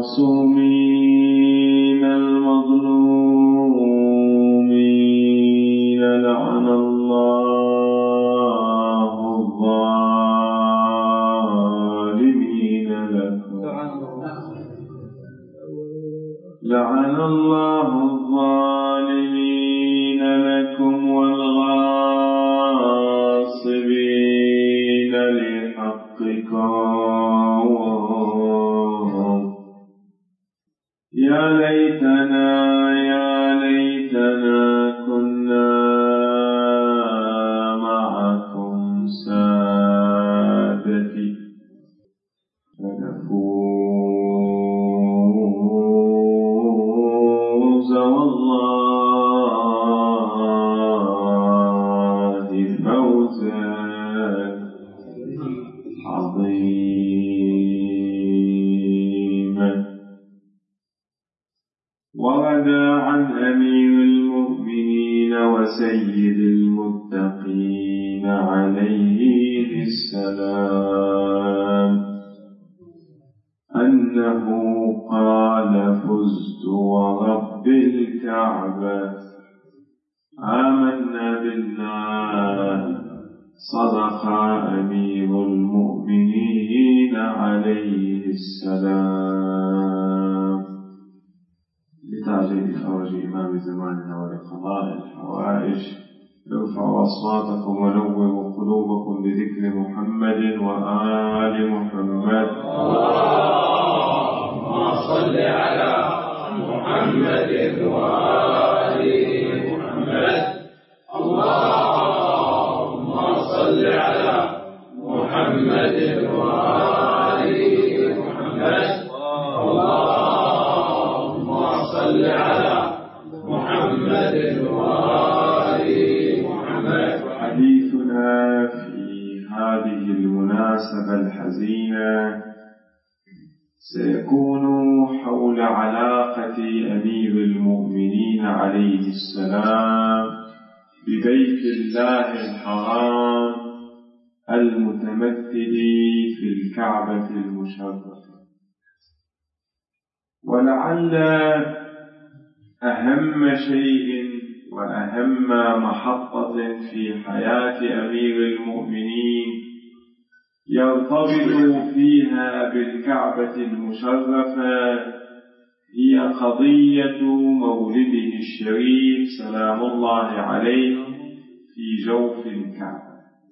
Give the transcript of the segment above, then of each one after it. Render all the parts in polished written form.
المعصومين المظلومين لعن الله الظالمين لكم لعن الله الظالمين لكم والغاصبين لحقكم يا ليتنا كنا معكم سادتي فنفوز والله فوزا عظيما. ورد عن أمير المؤمنين وسيد المتقين عليه السلام أنه قال: فزت ورب الكعبة آمنا بالله صدق أمير المؤمنين عليه السلام. لتعجيل فرج إمام زماننا ولقضاء الحوائج ارفعوا أصواتكم ونوروا قلوبكم بذكر محمد وآل محمد. اللهم صل على محمد وآل محمد. اللهم صل على محمد وآل محمد. اللهم صل على محمد وآل محمد. حديثنا في هذه المناسبة الحزينة سيكون حول علاقة أمير المؤمنين عليه السلام ببيت الله الحرام المتمثل في الكعبة المشرفة. ولعل أهم شيء وأهم محطة في حياة أمير المؤمنين يرتبط فيها بالكعبة المشرفة هي قضية مولده الشريف سلام الله عليه في جوف الكعبة.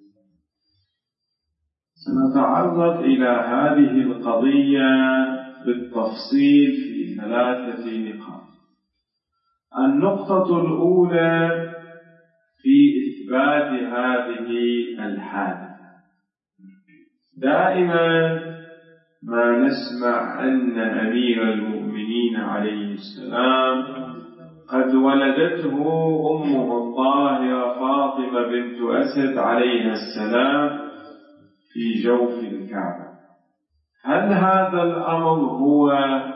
سنتعرض إلى هذه القضية بالتفصيل في 3 نقاط. النقطة الأولى في إثبات هذه الحادثة. دائما ما نسمع أن أمير المؤمنين عليه السلام قد ولدته أمه الطاهرة فاطمة بنت أسد عليها السلام في جوف الكعبة. هل هذا الأمر هو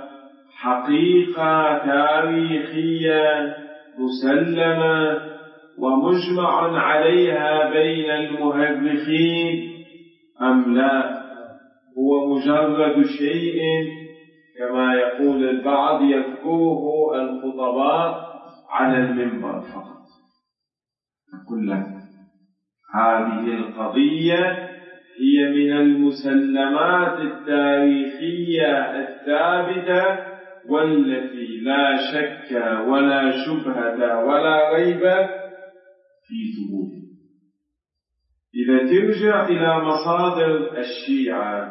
حقيقة تاريخية مسلمة ومجمع عليها بين المؤرخين أم لا هو مجرد شيء كما يقول البعض يذكره الخطباء على المنبر فقط؟ نقول لك هذه القضية هي من المسلمات التاريخية الثابتة والتي لا شك ولا شبهة ولا ريب في ثبوتها. إذا ترجع إلى مصادر الشيعة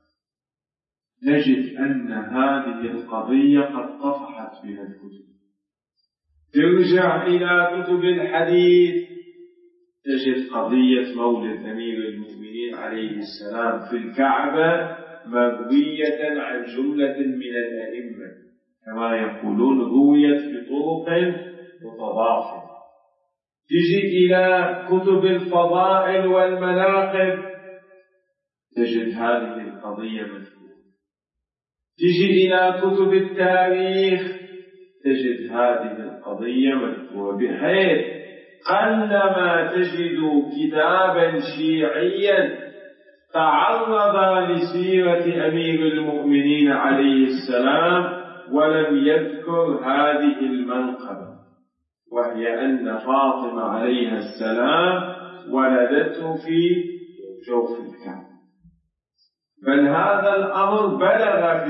نجد أن هذه القضية قد طفحت بها الكتب. ترجع إلى كتب الحديث تجد قضية مولد أمير المؤمنين عليه السلام في الكعبة مروية عن جملة من الأئمة كما يقولون رويت بطرق متضافرة. تجي إلى كتب الفضائل والمناقب تجد هذه القضية مذكورة. تجي إلى كتب التاريخ تجد هذه القضية مذكورة، بحيث قلما تجد كتابا شيعيا تعرض لسيرة أمير المؤمنين عليه السلام ولم يذكر هذه المنقبة، وهي أن فاطمة عليها السلام ولدته في جوف الكعبة. بل هذا الأمر بلغ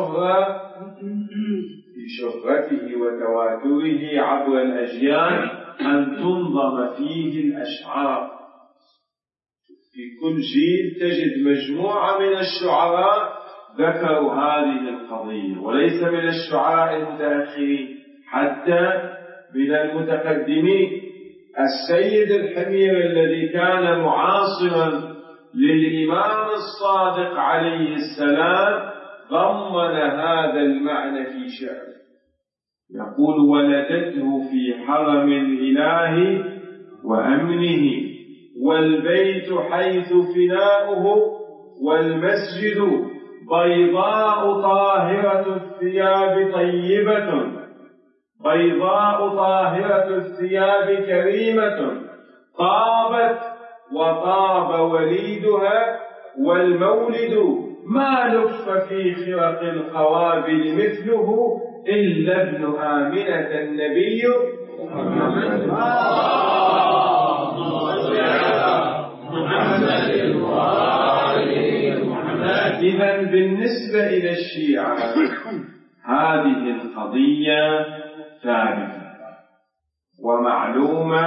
في شهرته وتواتره عبر الأجيال أن تنظم فيه الأشعار. في كل جيل تجد مجموعة من الشعراء ذكروا هذه القضية، وليس من الشعراء المتأخرين، حتى من المتقدمين. السيد الحمير الذي كان معاصرا للإمام الصادق عليه السلام ضمن هذا المعنى في شعره، يقول: ولدته في حرم الإله وأمنه، والبيت حيث فناؤه، والمسجد بيضاء طاهرة الثياب طيبة، بيضاء طاهرة الثياب كريمة، طابت وطاب وليدها، والمولد ما لف في خرق القوابل مثله إلا ابن آمنة النبي محمد. إذن بالنسبة إلى الشيعة هذه القضية ثابتة ومعلوم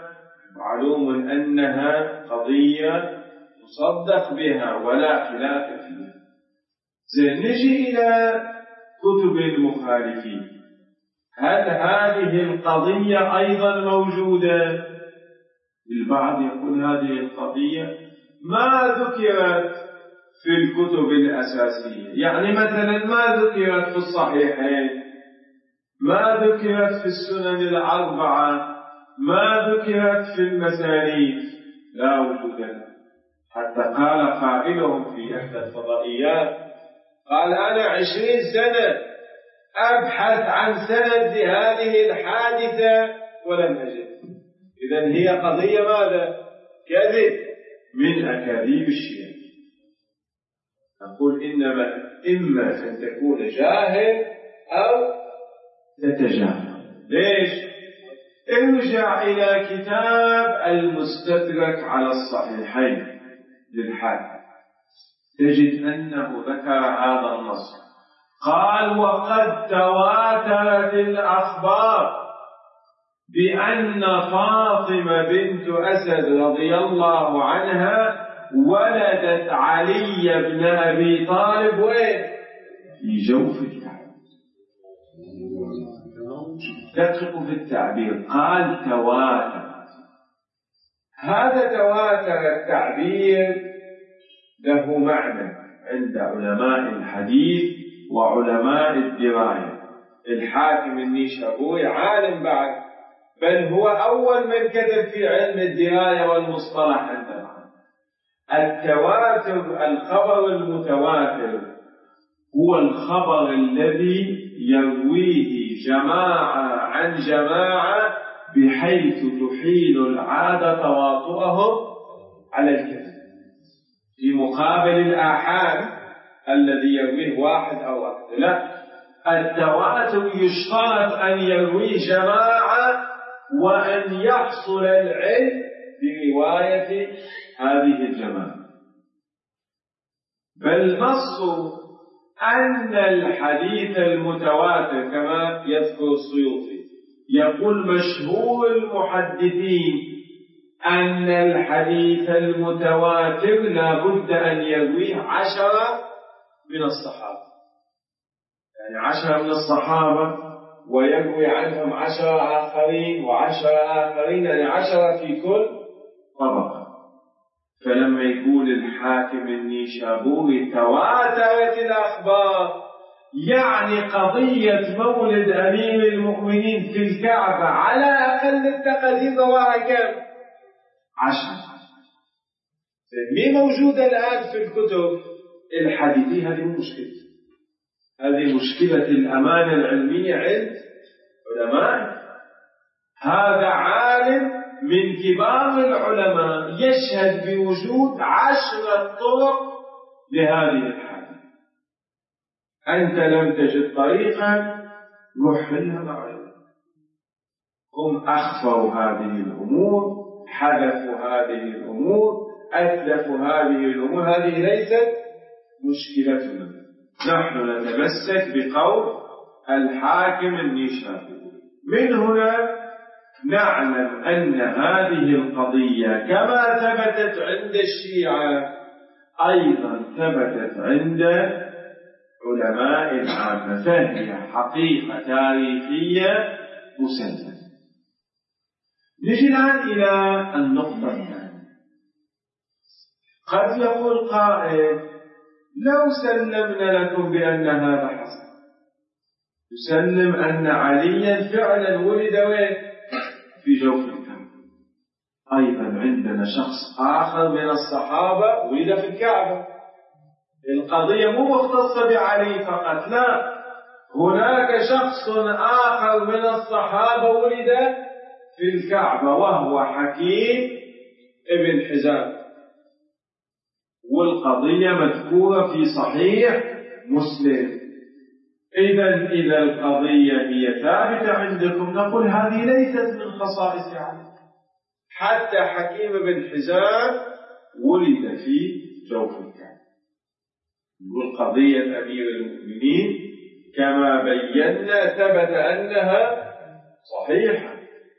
أنها قضية تصدق بها ولا خلاف فيها. نجي إلى كتب المخالفين. هل هذه القضية أيضا موجودة؟ البعض يقول هذه القضية ما ذكرت في الكتب الأساسية، يعني مثلا ما ذكرت في الصحيحين، ما ذكرت في السنن الأربعة، ما ذكرت في المسانيد، لا وجود لها. حتى قال قائلهم في إحدى الفضائيات، قال: أنا 20 سنة أبحث عن سند لهذه الحادثة ولم أجد. إذن هي قضية ماذا؟ كذب من أكاذيب الشيعة. نقول إما أن تكون جاهل أو تتجاهل. ليش؟ ارجع إلى كتاب المستدرك على الصحيحين للحاكم، تجد أنه ذكر هذا النص، قال: وقد تواترت الأخبار بأن فاطمة بنت أسد رضي الله عنها ولدت علي بن أبي طالب وين؟ في جوف الكعبة. دققوا في التعبير، قال تواتر. هذا تواتر التعبير له معنى عند علماء الحديث وعلماء الدراية. الحاكم النيشابوري عالم بعد، بل هو أول من كتب في علم الدراية والمصطلح عندنا. التواتر، الخبر المتواتر، هو الخبر الذي يرويه جماعة عن جماعة بحيث تحيل العادة تواطؤهم على الكذب، في مقابل الآحاد الذي يرويه واحد أو أكثر. لا، التواتر يشترط أن يرويه جماعة وأن يحصل العلم برواية هذه الجماعة. بل نص أن الحديث المتواتر كما يذكر السيوطي، يقول: مشهور المحدثين أن الحديث المتواتر لا بد أن يرويه 10 من الصحابة، يعني 10 من الصحابة ويروي عنهم 10 آخرين و10 آخرين، يعني 10 في كل طبقة. فلما يقول الحاكم النيشابوري تواترت الأخبار، يعني قضية مولد أمير المؤمنين في الكعبة على أقل التقدير رواها كم؟ 10. مين موجودة الآن في الكتب الحديثية؟ هذه مشكلة، هذه مشكلة الأمانة العلمية عند علماء. هذا عالم من كبار العلماء يشهد بوجود 10 طرق لهذه الحادثة. أنت لم تجد طريقا وحلها مع العلماء. هم أخفوا هذه الأمور، حذفوا هذه الأمور، أتلفوا هذه الأمور. هذه ليست مشكلتنا، نحن نتمسك بقول الحاكم النيشابوري. من هنا نعلم أن هذه القضية كما ثبتت عند الشيعة أيضا ثبتت عند علماء العامة، فهي حقيقة تاريخية مسلمة. نجي الآن إلى النقطة الثانية. قد يقول قائل: لو سلمنا لكم بأن هذا حصل، نسلم أن عليا فعلا ولد وين؟ في جوف الكعبة. أيضا عندنا شخص آخر من الصحابة ولد في الكعبة. القضية مو مختصة بعلي فقط، لا، هناك شخص آخر من الصحابة ولد في الكعبة وهو حكيم ابن حزام، والقضية مذكورة في صحيح مسلم. إذا القضية هي ثابتة عندكم، نقول هذه ليست من خصائص علي. حتى حكيم بن حزام ولد في جوف الكعبة. والقضية أمير المؤمنين كما بينا ثبت أنها صحيحة،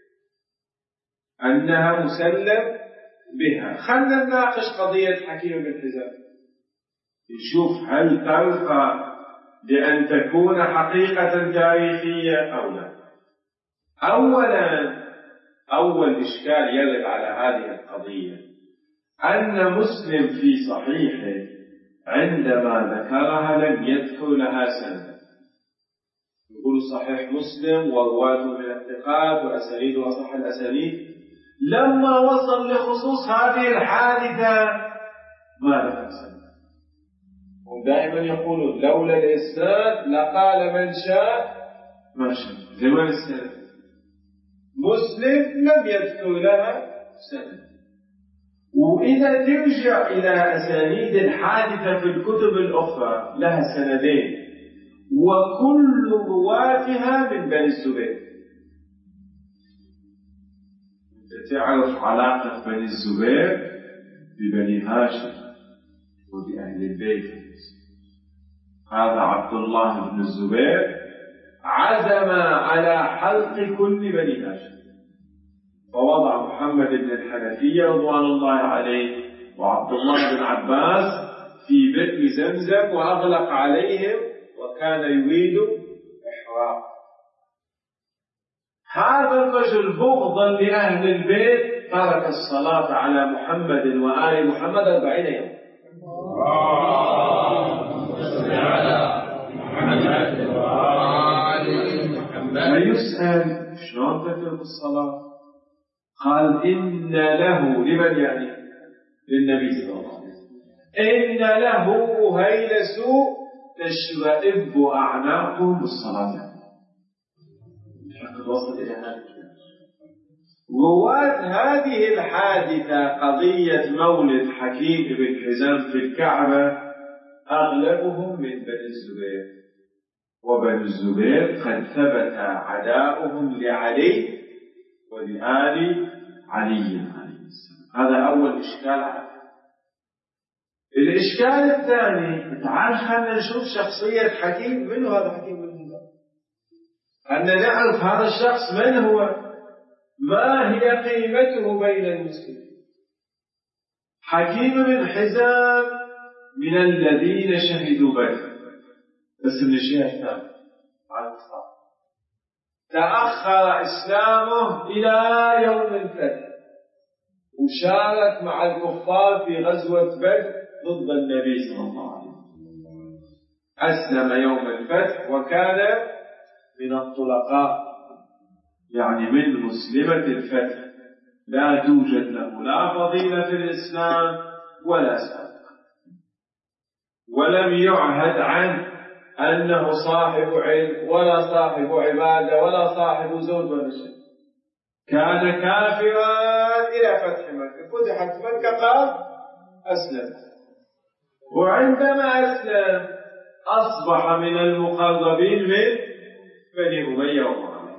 أنها مسلم بها. خلنا نناقش قضية حكيم بن حزام، نشوف هل ترقى بأن تكون حقيقة تاريخية أو لا. أول إشكال يرد على هذه القضية أن مسلم في صحيحه عندما ذكرها لم يذكر لها سند. يقول صحيح مسلم ورواته من الثقات وأسانيده أصح الأسانيد. لما وصل لخصوص هذه الحادثة ما ذكر سند. هم دائما يقولون لولا الإسناد لقال من شاء ما شاء. زمان السند مسلم لم يذكر لها سند. وإذا ترجع إلى أسانيد الحادثة في الكتب الأخرى لها سندين، وكل رواتها من بني الزبير. أنت تعرف علاقة بني الزبير ببني هاشم وبأهل البيت. هذا عبد الله بن الزبير عزم على حلق كل بني هاشم، فوضع محمد بن الحنفية رضوان الله عليه وعبد الله بن عباس في بئر زمزم وأغلق عليهم وكان يريد إحراق. هذا الرجل بغضا لأهل البيت ترك الصلاة على محمد وآل محمد 40 يوم. فيسأل شلون تترك الصلاة؟ قال إن له، لمن يعني؟ للنبي صلى الله عليه وسلم، إن له هيلس تشرئب أعناقهم بالصلاة. وصل إلى هذا. رواة هذه الحادثة قضية مولد حكيم بن حزام في الكعبة أغلبهم من بني الزبير، وبني الزبير قد ثبت عداؤهم لعلي ولآل علي عليه السلام. هذا أول إشكال على الإشكال الثاني. تعال خلنا نشوف شخصية حكيم. من هو هذا حكيم بن حزام؟ أن نعرف هذا الشخص من هو، ما هي قيمته بين المسلمين. حكيم بن حزام من الذين شهدوا بدر، بس من الشيء الثاني تأخر إسلامه إلى يوم الفتح، وشارك مع الكفار في غزوة بدر ضد النبي صلى الله عليه وسلم. أسلم يوم الفتح وكان من الطلقاء، يعني من مسلمة الفتح، لا توجد له لا فضيلة في الإسلام ولا سابقة، ولم يعهد عنه أنه صاحب علم ولا صاحب عبادة ولا صاحب زهد ولا شيء. كان كافرا إلى فتح مكة، فتحت مكة قال أسلم، وعندما أسلم أصبح من المقربين من بني أمية ومعاوية.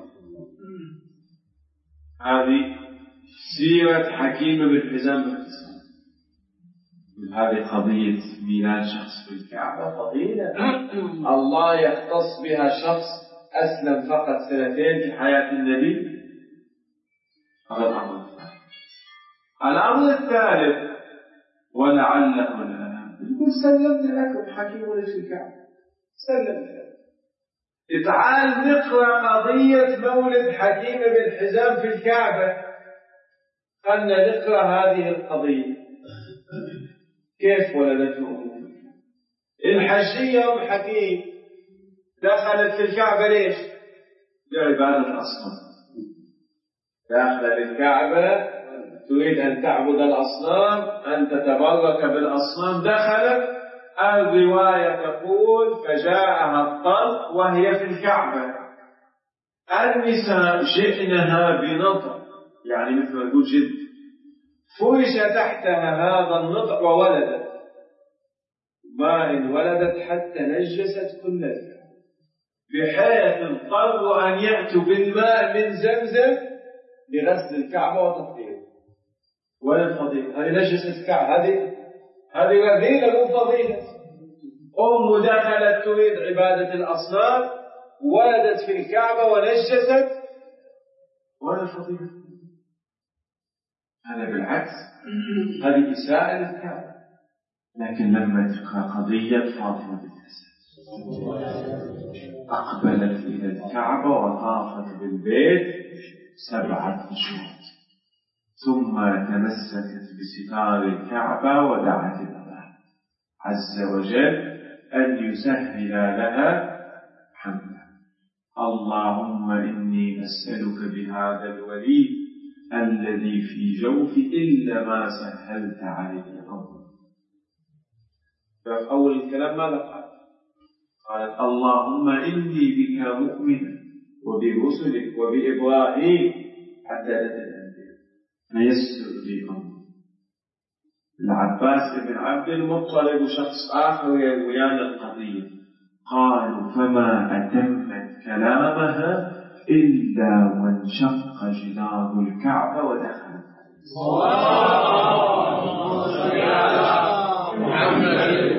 هذه سيرة حكيم بن حزام باختصار. هذه قضية ميلاد شخص في الكعبة فضيلة الله يختص بها شخص أسلم فقط 2 سنين في حياة النبي. هذا الأمر الثالث. الأمر الثالث ولعله الأهم، يقول سلمنا لكم حكيم في الكعبة، سلمنا لكم. تعال نقرأ قضية مولد حكيم بن حزام في الكعبة. خلنا نقرأ هذه القضية كيف ولدته الحشية. أم حكيم دخلت في الكعبة ليش؟ لعبادة الأصنام. داخل الكعبة تريد أن تعبد الأصنام، أن تتبرك بالأصنام. دخلت، الرواية تقول فجاءها الطلق وهي في الكعبة. النساء جئنها بنطع، يعني مثل ما يقول جد، فرش تحتها هذا النطع وولدت. ما إن ولدت حتى نجست كل الكعبة، بحيث اضطروا أن يأتوا بالماء من زمزم لغسل الكعبة وتطهيرها. ولا الفضيلة هذه نجست الكعبة، هذه رذيلة مو فضيلة. أم دخلت تريد عبادة الأصنام، ولدت في الكعبة ونجست، ولا الفضيلة. هذا بالعكس، هذه إساءة للكعبة. لكن لما تقرأ قضية فاطمة بنت أسد أقبلت إلى الكعبة وطافت بالبيت 7 أشواط، ثم تمسكت بستار الكعبة ودعت الله عز وجل أن يسهل لها حملها. اللهم إني أسألك بهذا الوليد الذي في جوفي إلا ما سهلت عليه أمري. ففي أول الكلام ماذا قال؟ قالت اللهم إني بك مؤمنة وبرسلك وبإبراهيم حتى الأنبياء فيسر لي أمري. العباس بن عبد المطلب وشخص آخر يرويان القضية قالوا فما أتمت كلامها إلا وانشق جدار الكعبة ودخلت. محمد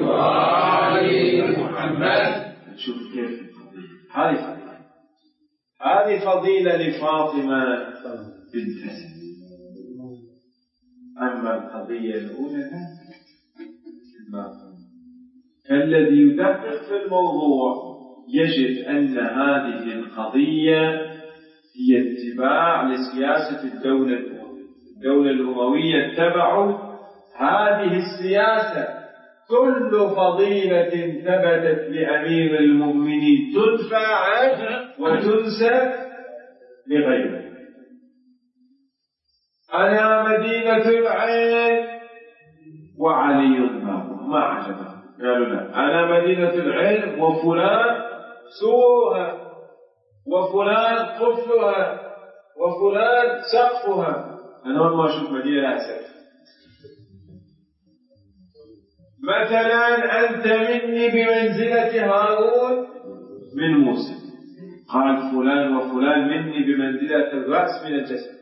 محمد. شوف كيف القضية. هذه فضيلة لفاطمة بنت أسد. أما القضية الأولى فالذي يدقق في الموضوع يجد أن هذه القضية هي اتباع لسياسة الدولة الأموية. الدولة الأموية اتبعوا هذه السياسة. كل فضيلة ثبتت لأمير المؤمنين تدفع عنه وتنسب لغيره. أنا مدينة العين وعلي بابه، ما عجبه، قالوا لا، أنا مدينة العين وفلان سورها وفلان قفلها وفلان سقفها. أنا ما أشوف مدينة لا سقف. مثلا أنت مني بمنزلة هارون من موسى، قال فلان وفلان مني بمنزلة الرأس من الجسد.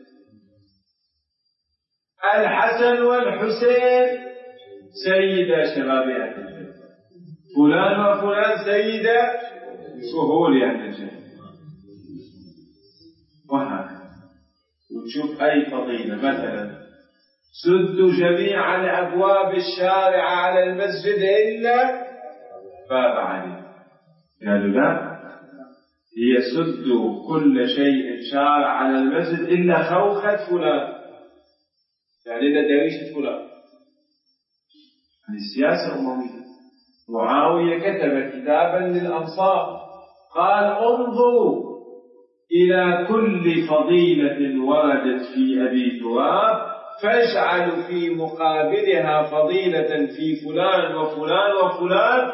الحسن والحسين سيدا شباب أهل الجنة، فلان وفلان سيدا سهول أهل الجنة، وهكذا. وتشوف أي فضيلة مثلا سدوا جميع الأبواب الشارعة على المسجد إلا باب علي، قالوا لا، هي سدوا كل شيء شارع على المسجد إلا خوخة فلان، يعني إلا دريشة فلان. هذه السياسة أموية. معاوية كتب كتابا للأنصار قال انظروا إلى كل فضيلة وردت في أبي تراب فاجعلوا في مقابلها فضيلة في فلان وفلان وفلان،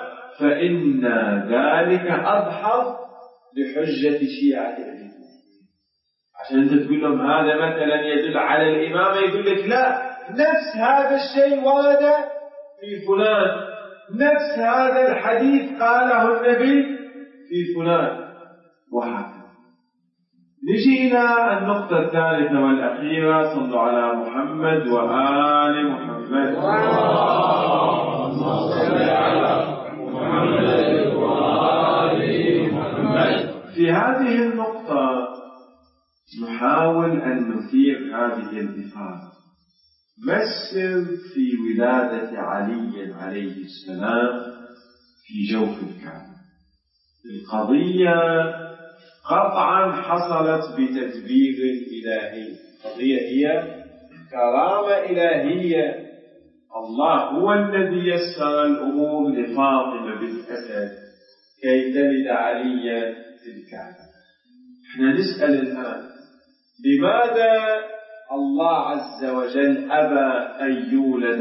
فإن ذلك أضحى لحجة شيعة أبي تراب. عشان أنت تقول لهم هذا مثلا يدل على الإمامة، يقول لك لا، نفس هذا الشيء ورد في فلان، نفس هذا الحديث قاله النبي في فلان، وهكذا. نجي إلى النقطة الثالثة والأخيرة. صلوا على محمد وآل محمد. اللهم صل على محمد وآل محمد. في هذه النقطة نحاول أن نثير هذه الإثارة. ما السر في ولادة علي عليه السلام في جوف الكعبة؟ القضية قطعا حصلت بتدبير إلهي، القضية هي كرامة إلهية. الله هو الذي يسر الأمور لفاطمة بنت أسد كي تلد عليا في الكعبة. احنا نسأل الآن، لماذا الله عز وجل أبى أن يولد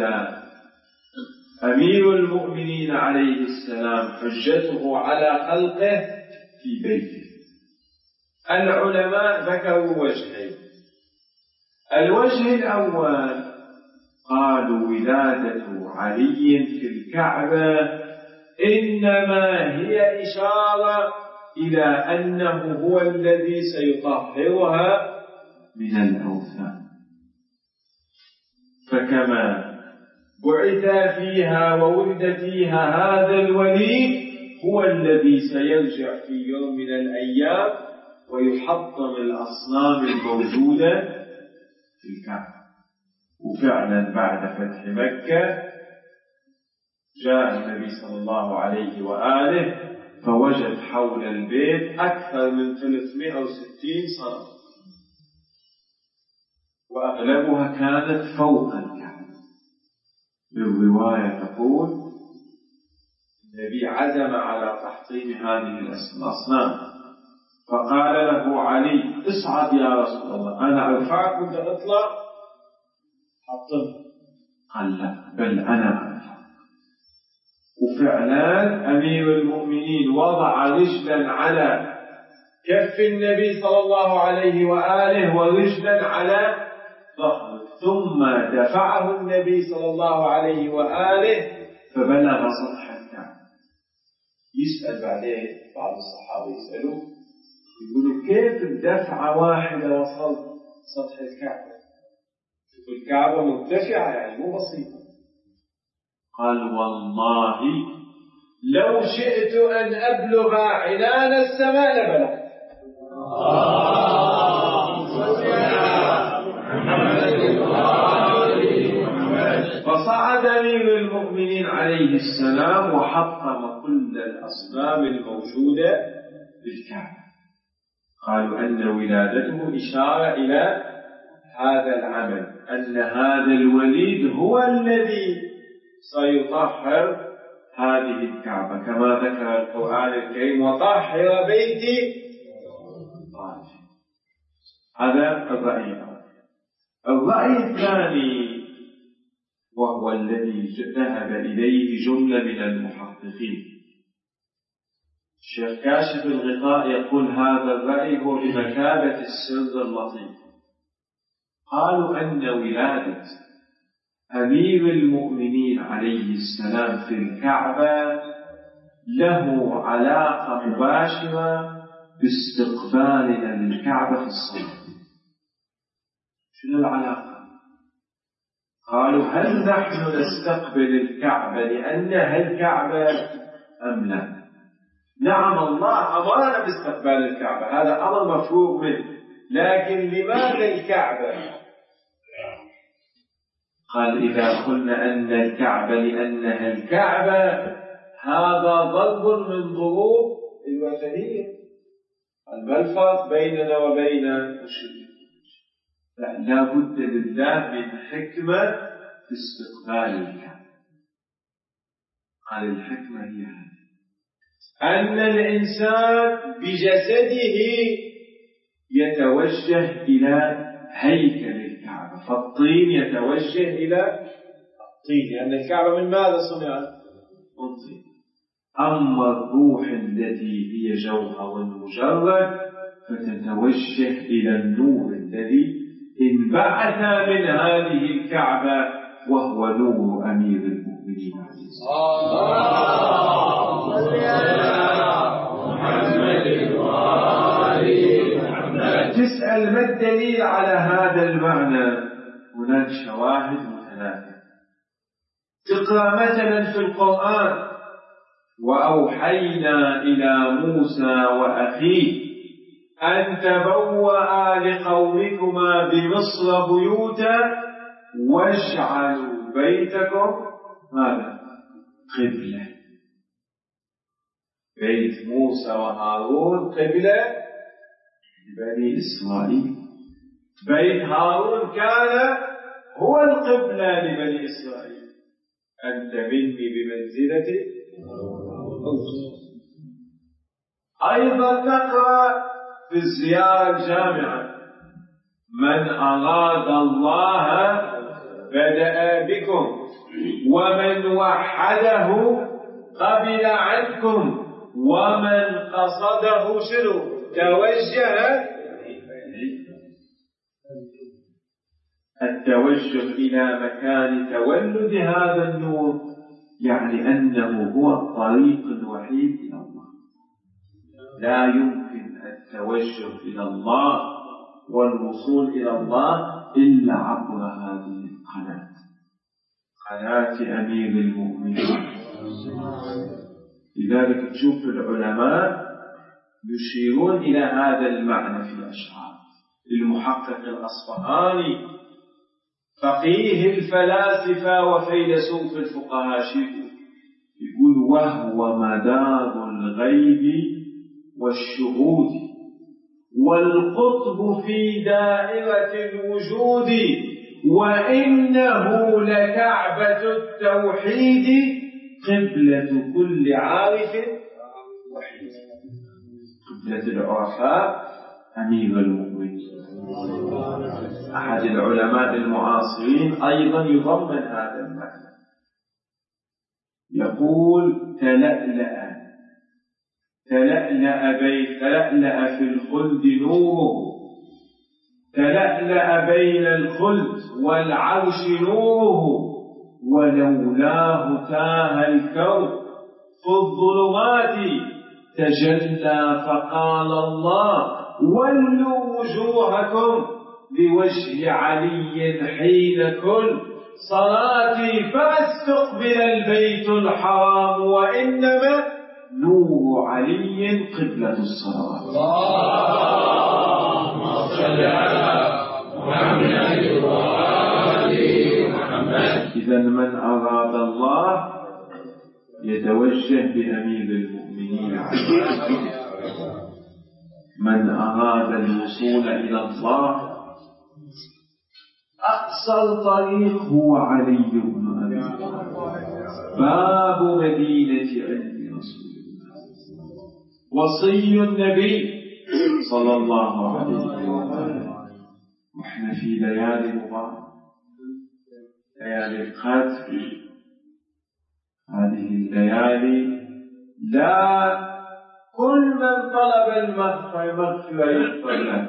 أمير المؤمنين عليه السلام حجته على خلقه في بيته؟ العلماء ذكروا وجهين. الوجه الأول قالوا ولادة علي في الكعبة إنما هي إشارة إلى أنه هو الذي سيطهرها من الأوثان، فكما بعث فيها وولد فيها هذا الوليد هو الذي سيرجع في يوم من الأيام ويحطم الأصنام الموجودة في الكعبة. وفعلا بعد فتح مكة جاء النبي صلى الله عليه وآله فوجد حول البيت أكثر من 360 صنم، وأغلبها كانت فوق الكعبة. بالرواية تقول النبي عزم على تحطيم هذه الأصنام، فقال له علي اصعد يا رسول الله، أنا أرفعك وأنت اطلع حطمها. قال لا، بل أنا أرفعك. وفعلا أمير المؤمنين وضع رجلا على كف النبي صلى الله عليه وآله ورجلا على ظهره، ثم دفعه النبي صلى الله عليه وآله فبلغ سطح الكعبة. يسأل بعدين بعض الصحابة يسألوا يقولوا كيف الدفعة واحدة وصل سطح الكعبة؟ الكعبة مرتفعة يعني مو بسيطة. قال والله لو شئت أن أبلغ عنان السماء لبلغت. فصعد أمير المؤمنين عليه السلام وحطم كل الأصنام الموجودة بالكعبة. قالوا أن ولادته إشارة إلى هذا العمل، أن هذا الوليد هو الذي سيطهر هذه الكعبة كما ذكر القرآن الكريم وطهر بيتي طاهرا. هذا الرأي الأول. الرأي الثاني وهو الذي ذهب إليه جملة من المحققين، الشيخ كاشف الغطاء يقول هذا الرأي هو بمثابة السر اللطيف. قالوا أن ولادة أمير المؤمنين عليه السلام في الكعبة له علاقة مباشرة باستقبالنا للكعبة في الصلاة. شنو العلاقة؟ قالوا هل نحن نستقبل الكعبة لأنها الكعبة أم لا؟ نعم، الله أمرنا باستقبال الكعبة، هذا أمر مفروغ منه، لكن لماذا الكعبة؟ قال إذا قلنا أن الكعبة لأنها الكعبة هذا ضرب من ضروب الوثنية. ما الفرق بيننا وبين المشركين؟ لا بد لله من حكمة في استقبال الكعبة. قال الحكمة هي هذه، أن الإنسان بجسده يتوجه إلى هيكل الكعبة، فالطين يتوجه إلى الطين لأن الكعبة من ماذا صنعت؟ من طين. أما الروح التي هي جوهر مجرد فتتوجه إلى النور الذي انبعث من هذه الكعبة وهو نور أمير المؤمنين عليه الصلاة. تسأل ما الدليل على هذا المعنى؟ هناك شواهد متناثرة. تقرأ مثلا في القرآن وأوحينا إلى موسى وأخيه أن تبوأ لقومكما بمصر بيوتا واجعلوا بيتكم ماذا؟ قبلة. بيت موسى وهارون قبلة لبني إسرائيل. بيت هارون كان هو القبلة لبني إسرائيل. أنت مني بمنزلة أيضا نقرأ في الزيارة الجامعة من أراد الله بدأ بكم ومن وحده قبل عنكم ومن قصده شنو توجه. التوجه إلى مكان تولد هذا النور يعني أنه هو الطريق الوحيد إلى الله. لا يمكن التوجه إلى الله والوصول إلى الله إلا عبر هذه القناة، قناة أمير المؤمنين. لذلك تشوف العلماء يشيرون إلى هذا المعنى في الأشعار. المحقق الأصفهاني فقيه الفلاسفة وفيلسوف الفقهاء يقول وهو مدار الغيب والشهود والقطب في دائرة الوجود وإنه لكعبة التوحيد قبلة كل عارف وحيد. قبلة العرفاء أمير المؤمنين. أحد العلماء المعاصرين أيضا يضمن هذا المعنى، يقول تلألأ في الخلد نوره، تلألأ بين الخلد والعرش نوره ولولاه تاه الكون في الظلمات تجلى فقال الله ولوا وجوهكم بوجه علي حين كل صلاتي فاستقبل البيت الحرام وإنما نور علي قبلة الصلوات. اللهم صل على محمد وآل محمد. إذا من أراد الله يتوجه بأمير المؤمنين من أراد الوصول إلى الله أقصى الطريق هو علي بن أبي طالب باب مدينة علم رسول الله وصي النبي صلى الله عليه وسلم. نحن في ليالي مباركة، ليالي القدر. هذه الليالي لا كل من طلب المغفرة يغفر له،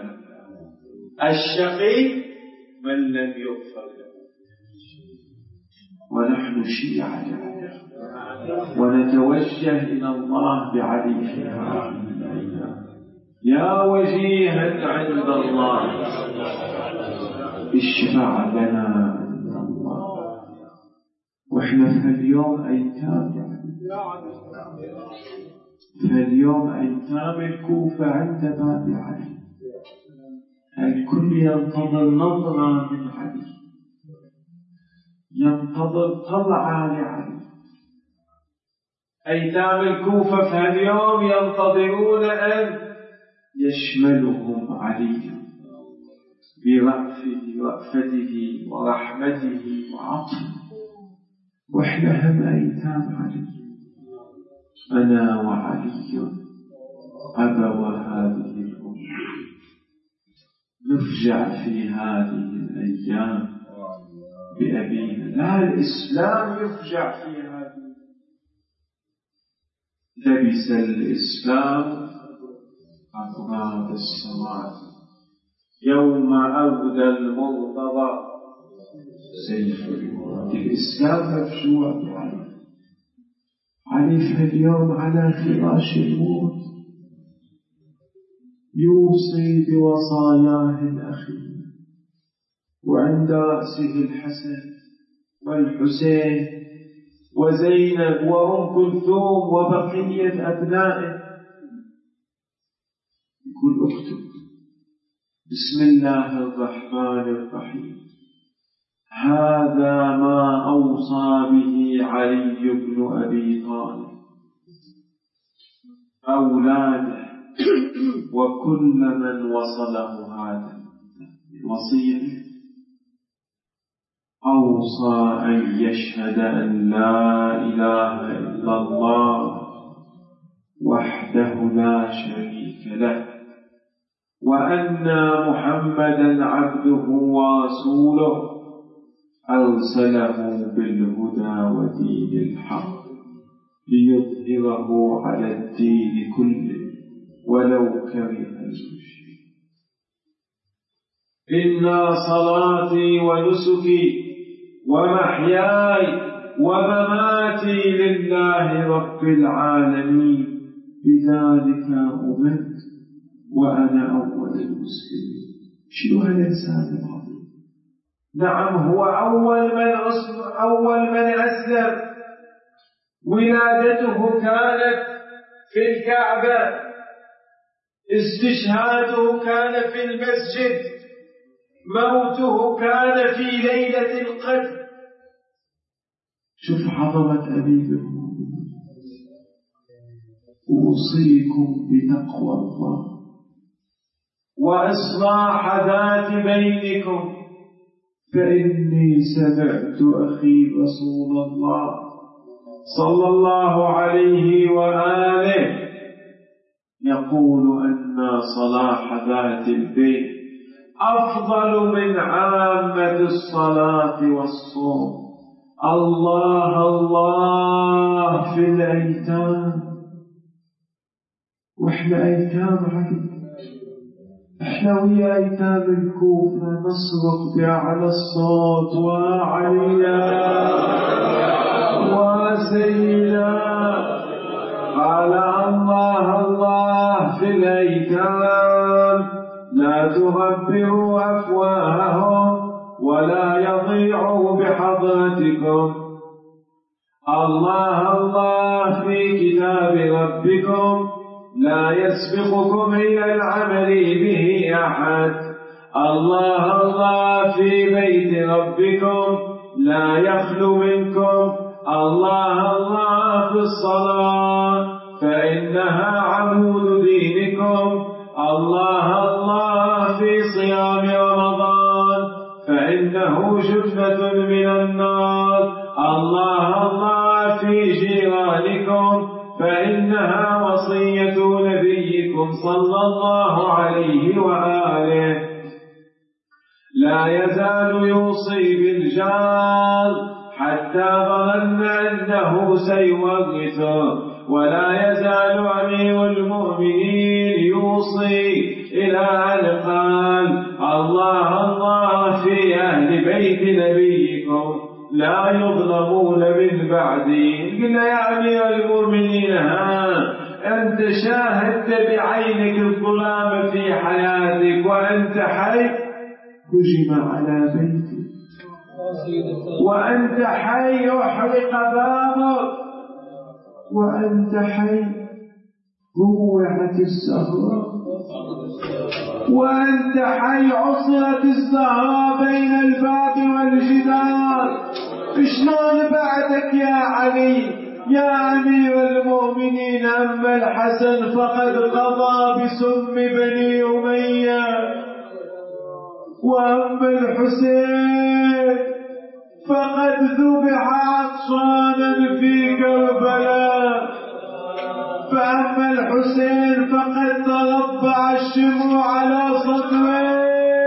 الشقي من لم يغفر له. ونحن شيعة ونتوجه إلى الله بعلي في هذه الأيام. يا وجيها عند الله اشفع لنا عند الله. وإحنا في اليوم أيتام، فاليوم أيتام الكوفة عند باب علي. الكل ينتظر نظرة من علي، ينتظر طلعة لعلي. أيتام الكوفة في اليوم ينتظرون أن يشملهم علي برأفته ورحمته وعطفه. وإحنا هم أيتام علي. أنا وعلي أبوا هذه الأمة. نفجع في هذه الأيام بأبينا، لا الإسلام يفجع في هذه. لبس الإسلام بعد السماء يوم أبدى المرتضى سيف الموت. الإسلام مفجوع علي في اليوم على فراش الموت يوصي بوصاياه الأخيرة، وعند رأسه الحسن والحسين وزينب وأم كلثوم وبقية أبنائه. يقول اكتب بسم الله الرحمن الرحيم، هذا ما أوصى به علي بن أبي طالب أولاده وكل من وصله هذا الوصية. أوصى أن يشهد أن لا إله إلا الله وحده لا شريك له، وأن محمدا عبده ورسوله أرسله بالهدى ودين الحق ليظهره على الدين كله ولو كره المشركون. إن صلاتي ونسكي ومحياي ومماتي لله رب العالمين بذلك أمرت وأنا أول المسلمين. شنو هالإنسان العظيم؟ نعم هو أول من أسلم، ولادته كانت في الكعبة، استشهاده كان في المسجد، موته كان في ليلة القدر. شوف عظمة أمير المؤمنين. أوصيكم بتقوى الله وإصلاح ذات بينكم، فإني سمعت أخي رسول الله صلى الله عليه وآله يقول أن صلاح ذات البيت أفضل من عامة الصلاة والصوم. الله الله في الأيتام، وإحنا أيتام عقل، إحنا ويا أيتام الكوفة نصرخ بأعلى الصوت وعليا وسيدا قال الله الله في الأيتام لا تغبروا أفواههم ولا يضيعوا بحضرتكم. الله الله في كتاب ربكم لا يسبقكم إلى العمل به أحد. الله الله في بيت ربكم لا يخلو منكم. الله الله في الصلاة فإنها عمود دينكم. الله الله في صيام رمضان فإنه جنة من النار. الله الله في جيرانكم فإنها وصية نبيكم صلى الله عليه وآله. لا يزال يوصي بالجار حتى ظن أنه سيورثه، ولا يزال أمير المؤمنين يوصي إلى أن قال الله الله في أهل بيت نبيكم لا يظلمون من بعدي. قلنا يا أمير المؤمنين أنت شاهدت بعينك الظلام في حياتك وأنت حي، هجم على بيتك وأنت حي أحرق بابك وأنت حي روعت الزهراء وأنت حي عصرت الزهراء بين الباب والجدار. شلون بعدك يا علي يا أمير المؤمنين؟ أما الحسن فقد قضى بسم بني أمية، وأما الحسين فقد ذبح عطشانا في كربلاء، فأما الحسين فقد تربع الشمر على صدره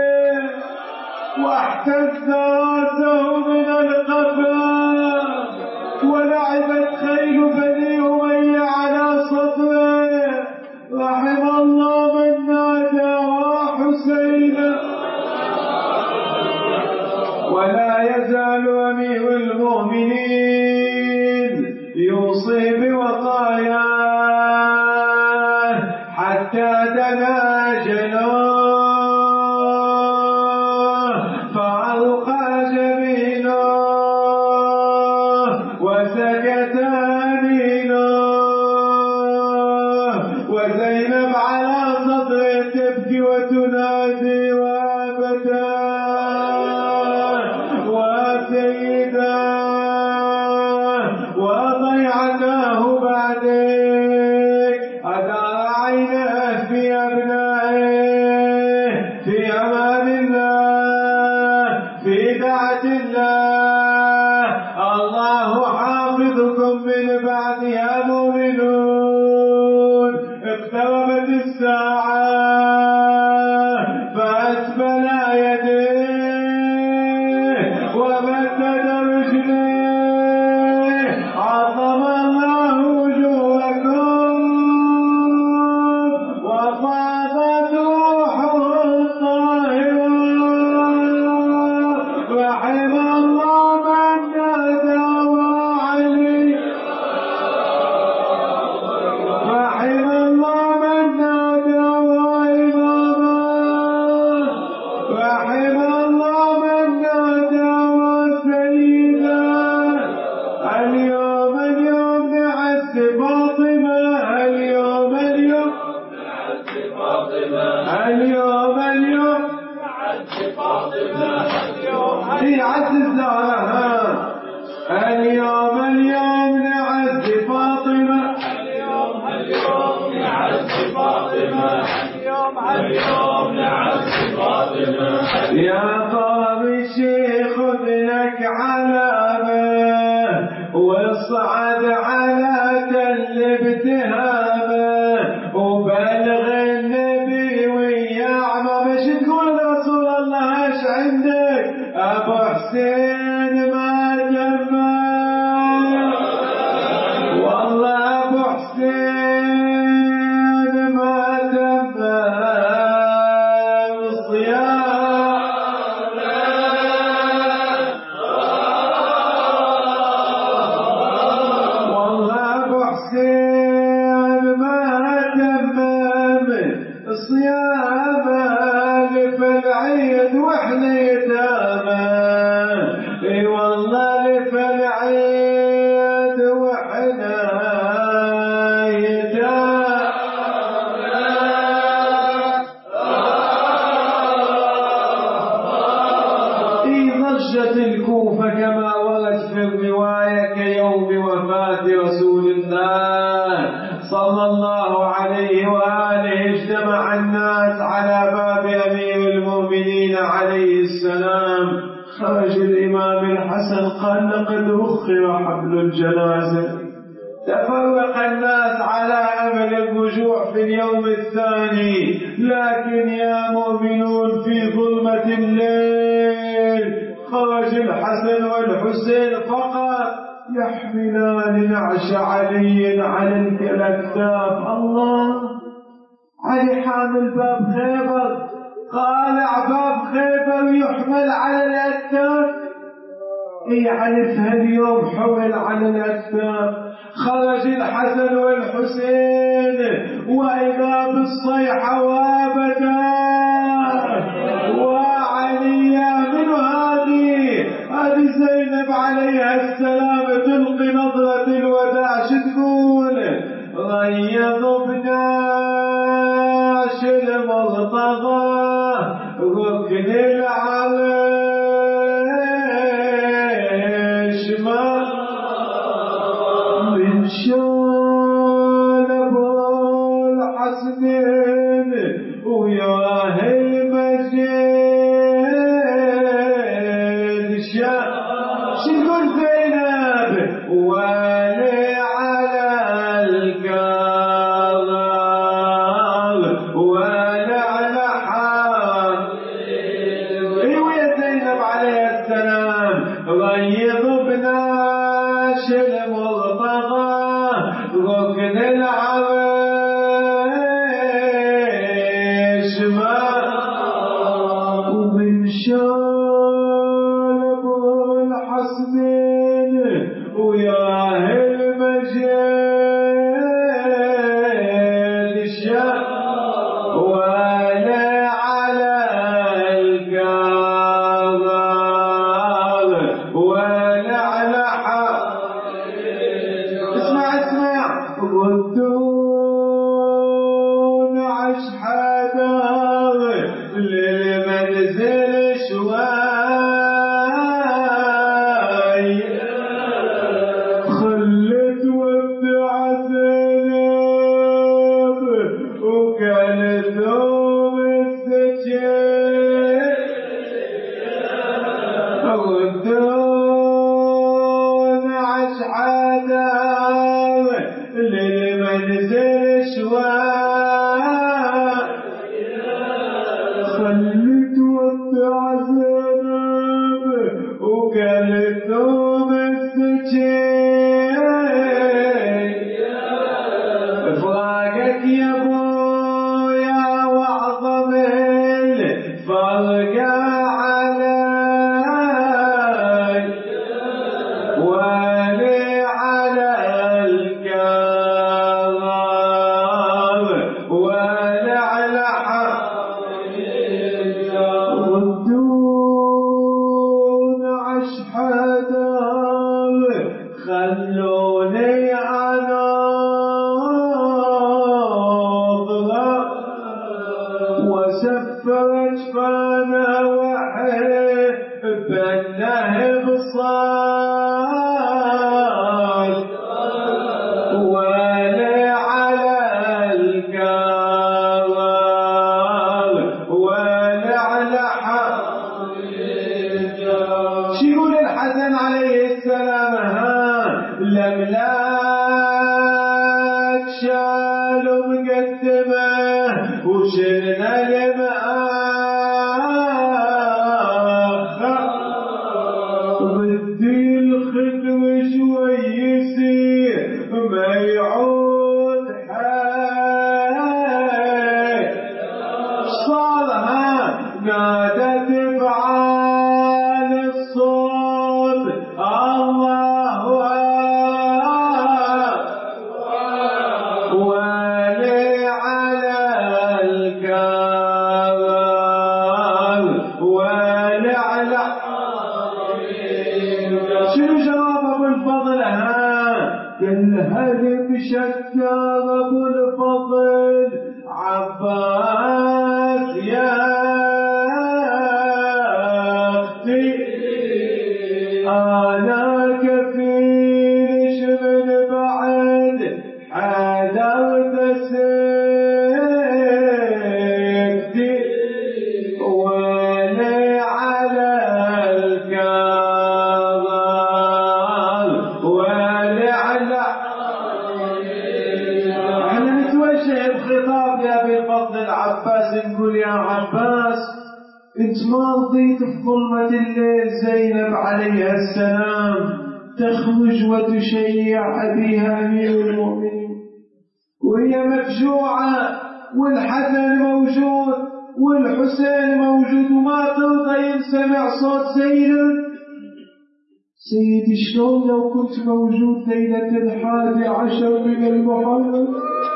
واحتز راسه من القفا، ولعبت خيل بني أمية على صدره. رحم الله من ولا يزال أمير المؤمنين يوصي بوصاياه حتى دنا أجله فألقى جبينه وسكت أنينه وزينب على صدره تبكي وتنادي وابدا وسيدا وضيعناه بعدك أدار عينه في أبنائه في أمان الله في دعة الله الله حافظكم من بعدها مؤمنون اقتربت الساعة فأسفل يديه ومدد رجليه عظم الله وجوهكم وفاضت روحه الطاهرة رحم الله من نادى وعلي رحم الله من نادى وإماما رحم الله من نادى وسيدا اليوم نعز فاطمة اليوم نعز فاطمة في عز الزهراء اليوم نعز فاطمة يا طامشي خذ لك علامة واصعد على تل ابتهامه وبلغ النبي ويعمى مش تقول رسول الله ايش عندك ابو حسين ما جمع والله ابو حسين ما جمع الكوفة كما ورد في الرواية كيوم وفاة رسول الله صلى الله عليه وآله اجتمع الناس على باب أمير المؤمنين عليه السلام خرج الإمام الحسن قال لقد أخر حمل الجنازة تفرق الناس على أمل الرجوع في اليوم الثاني لكن يا مؤمنون في ظلمة الليل خرج الحسن والحسين فقط يحملان نعش علي على الأكتاف الله علي حامل باب خيبر قالع باب خيبر يحمل على الأكتاف يعني اليوم حمل على الأكتاف خرج الحسن والحسين وإذا بالصيحة وابدا وعلي من هذه زينب عليها السلام تلقي نظرة الوداع تقول ريض بناش المرتضى ركن العريش من شان ابو الحسنين وياه المجيد شنقول زينب ولي على الكرار ولا على حار ايوه يا زينب عليه السلام ريض بناش المرتضى ركن العريش ومن شان كلثوم السجين ردون عشحادا للمنزل شوال خلت وضع زينب وكلثوم السجين فراقك يا ابويا واعظم الفرقة علي ولي على الكرام ولي على ردون عشحدا خلوني على وسفرت فانا وحب النهب صال ولي على الكرام ولي على شو يقول الحسن عليه السلام الأملاك شالوا مقدمه وشلنا المآخر بدي الخدم شوي يصير ما يعود حي صارها نادت بفعال الصوت الله ولي على الكرام ولي على شنو جواب ابو الفضل قال هذه بشكر ابو الفضل عباس يا اختي انا كفيلش من بعد حضرت سكتي ولي على الكرام ولي على احنا نتوجه بخطاب يا ابي الفضل العباس نقول يا عباس انت ما رضيت في ظلمة الليل زينب عليها السلام تخرج وتشيع أبيها أمير المؤمنين وهي مفجوعة والحسن موجود والحسين موجود وما ترضى ينسمع صوت سيدي شلون لو كنت موجود ليلة 11 من المحرم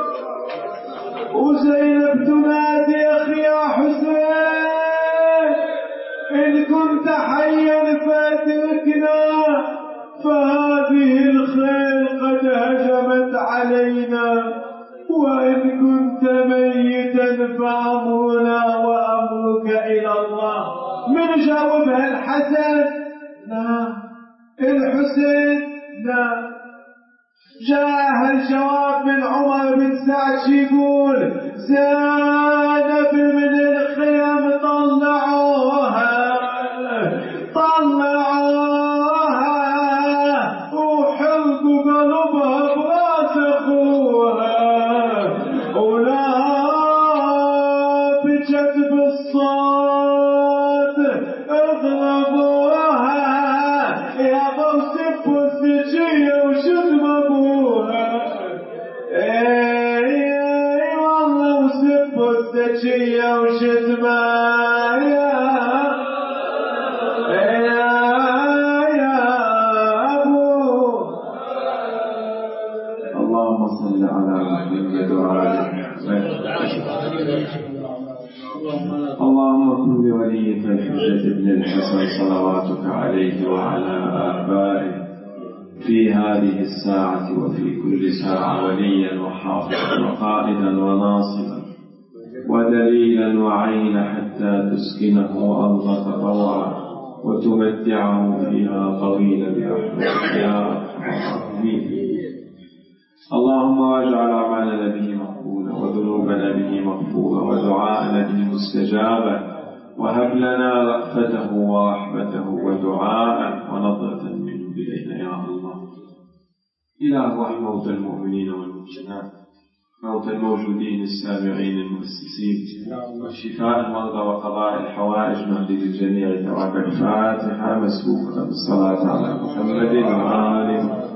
وزينب تنادي أخي يا حسين إن كنت حيا فاتركنا فهذه الخيل قد هجمت علينا وإن كنت ميتا فأمرنا وأمرك إلى الله. من جاوبها الحسن؟ لا. الحسين؟ لا. جاءها الجواب من عمر بن سعد يقول زينب من الخيام طلعوها وحرقوا قلبها براس اخوها ولا بجد بالصوت اضربوها يا موسف والسجيه وشتم ابوها. اي والله وسب السجيه وشتمها يا اللهم صل على محمد وعلى محمد. اللهم كن لوليك الحجة بن الحسن صلواتك عليه وعلى آبائه في هذه الساعة وفي كل ساعة وليا وحافظا وقائدا وناصرا ودليلا وعينا حتى تسكنه أرضك طوعا وتمتعه فيها طويلا برحمتك يا أرحم الراحمين. اللهم واجعل أعمالنا به مقبولة وذنوبنا به مغفورة ودعاءنا به مستجابا، وهب لنا رأفته ورحمته ودعاء ونظرة منه إلينا يا الله. إله ارحم موتى المؤمنين والمؤمنات، موتى الموجودين السامعين المؤسسين، وشفاء المرضى وقضاء الحوائج نهدي للجميع. توابع الفاتحة مسبوقة بالصلاة على محمد وآله